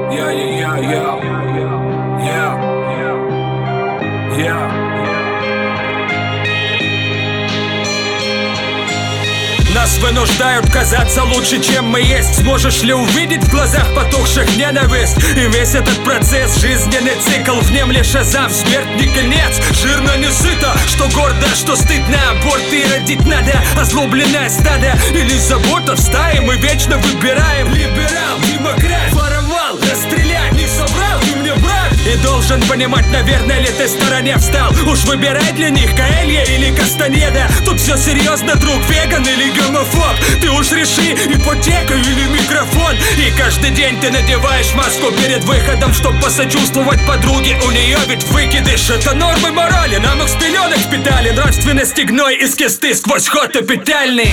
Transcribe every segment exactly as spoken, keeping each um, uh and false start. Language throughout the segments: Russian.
Yeah, yeah, yeah, yeah, yeah, yeah. Нас вынуждают казаться лучше, чем мы есть. Сможешь ли увидеть в глазах потухших ненависть? И весь этот процесс, жизненный цикл, в нем лишь азарт, смерть не конец. Жирно не сыто, что гордо, что стыдно. Аборт и родить надо, озлобленное стадо или забота в стае. Мы вечно выбираем либерал, демократ, воровал, расстреляй, не собрал, ты мне брат. И должен понимать, наверное, ли ты стороне встал. Уж выбирай для них Каэлья или Кастанеда. Тут все серьезно, друг, веган или гомофоб. Ты уж реши, ипотека или микрофон. И каждый день ты надеваешь маску перед выходом, чтоб посочувствовать подруге. У нее ведь выкидыш, это нормы морали. Нам их с пеленок впитали. Нравственности гной из кисты сквозь ход эпителий.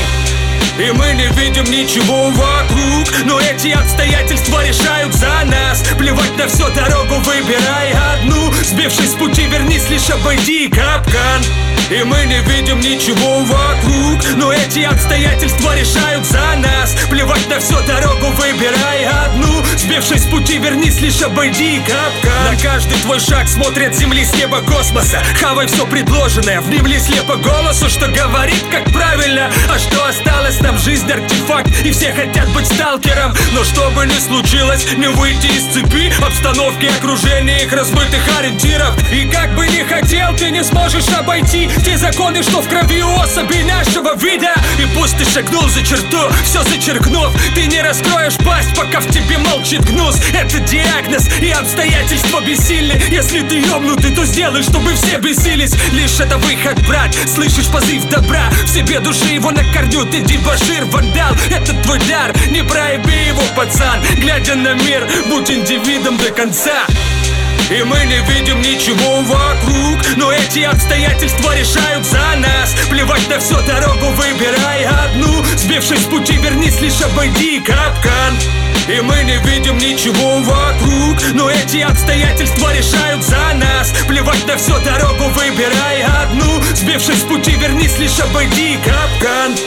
И мы не видим ничего вокруг, но эти обстоятельства решают за нас. Плевать на всю дорогу, выбирай одну. Сбившись с пути, вернись, лишь обойди капкан. И мы не видим ничего вокруг, но эти обстоятельства решают за нас. Плевать на всю дорогу, выбирай одну. Сбившись с пути, вернись, лишь обойди капкан. На каждый твой шаг смотрят с земли, с неба, космоса. Хавай все предложенное, внемли слепо голосу, что говорит как правильно. А что осталось нам? Жизнь артефакт, и все хотят быть сталкером. Но что бы ни случилось, не выйти из цепи обстановки, окружения, их размытых ориентиров. И как бы ни хотел, ты не сможешь обойти те законы, что в крови у особей нашего вида. И пусть ты шагнул за черту, все зачеркнув, ты не раскроешь пасть, пока в тебе молчит гнус. Это диагноз, и обстоятельства бессильны. Если ты ёбнутый, то сделай, чтобы все бесились. Лишь это выход, брат, слышишь позыв добра. В себе души его на корню, ты дебошир, вандал. Это твой дар, не проеби его, пацан. Глядя на мир, будь индивидом до конца. И мы не видим ничего вокруг, но эти обстоятельства решают за нас. Плевать на всю дорогу, выбирай одну. Сбившись с пути, вернись, лишь обойди капкан. И мы не видим ничего вокруг, но эти обстоятельства решают за нас. Плевать на всю дорогу, выбирай одну. Сбившись с пути, вернись, лишь обойди капкан.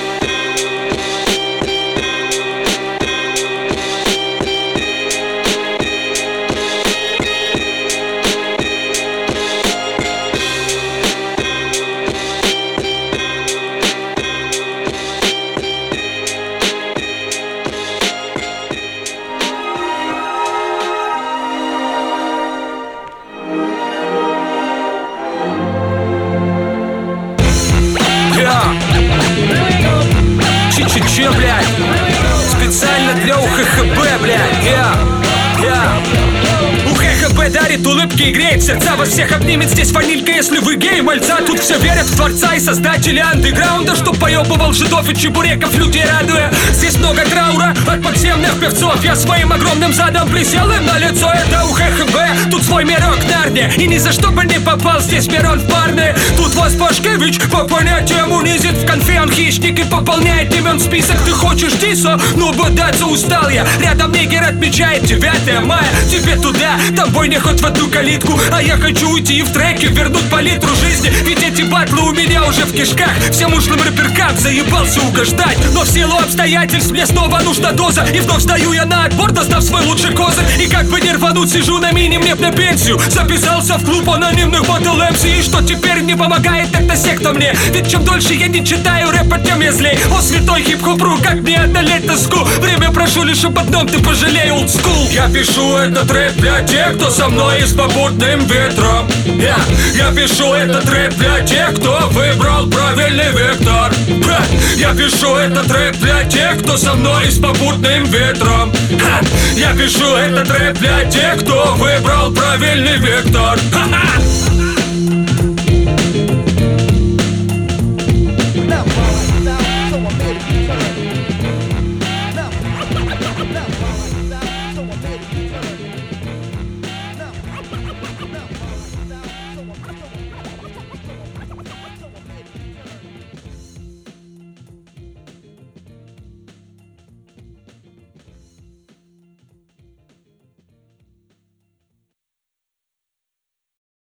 Че, блядь? Специально для УХХБ, блядь, я, я. УХХБ дарит улыбки и греет сердца. Вас всех обнимет здесь ванилька, если вы гей, мальца. Тут все верят в творца и создателя андеграунда, что поебывал жидов и чебуреков людей радуя. Здесь много траура от подземных певцов. Я своим огромным задом присел им на лицо. Это УХХБ, тут свой мирок Нарния. И ни за что бы не попал здесь Мирон в парные. Тут вас Пашкевич по понятиям унизит. В конфе он хищник и пополняет имен список. Ты хочешь диса? Ну бодаться устал я. Рядом негер отмечает девятое мая. Тебе туда, там бойня хоть в одну калитку. А я хочу уйти и в треке вернуть палитру жизни. Ведь эти батлы у меня уже в кишках. Всем ушлым рэперкам заебался угождать. Но в силу обстоятельств мне снова нужна доза. И вновь стою я на отбор, достав свой лучший козырь. И как бы не рвануть, сижу на мини, мне б на пенсию. Записался в клуб анонимных батл эм си. И что теперь не помогает, это секта мне. Ведь чем дольше я не читаю рэпа, тем я злей. О, святой хип-хоп-ру, как мне одолеть тоску? Время прошу лишь об одном, ты пожалей, олдскул. Я пишу этот рэп для тех, кто со мной и с попутным ветром. Я, я пишу этот рэп для тех, кто выбрал правильный вектор. Ха, я пишу этот рэп для тех, кто со мной и с попутным ветром. Ха, я пишу этот рэп для тех, кто выбрал правильный вектор. Ха-ха!